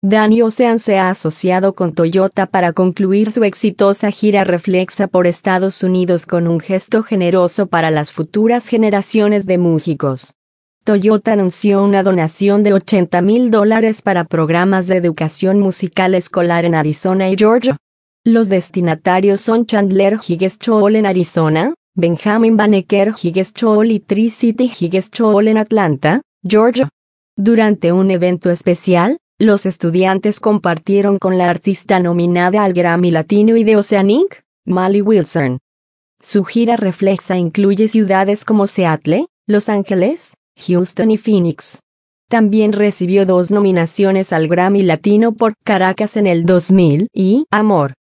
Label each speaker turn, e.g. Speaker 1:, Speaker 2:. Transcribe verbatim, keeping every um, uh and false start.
Speaker 1: Danny Ocean se ha asociado con Toyota para concluir su exitosa gira Reflexa por Estados Unidos con un gesto generoso para las futuras generaciones de músicos. Toyota anunció una donación de ochenta mil dólares para programas de educación musical escolar en Arizona y Georgia. Los destinatarios son Chandler Higgs Chool en Arizona, Benjamin Banneker Higgs Chool y Tri-City Higgs Chool en Atlanta, Georgia. Durante un evento especial, los estudiantes compartieron con la artista nominada al Grammy Latino y de Oceanic, Molly Wilson. Su gira Reflexa incluye ciudades como Seattle, Los Ángeles, Houston y Phoenix. También recibió dos nominaciones al Grammy Latino por Caracas en el dos mil y Amor.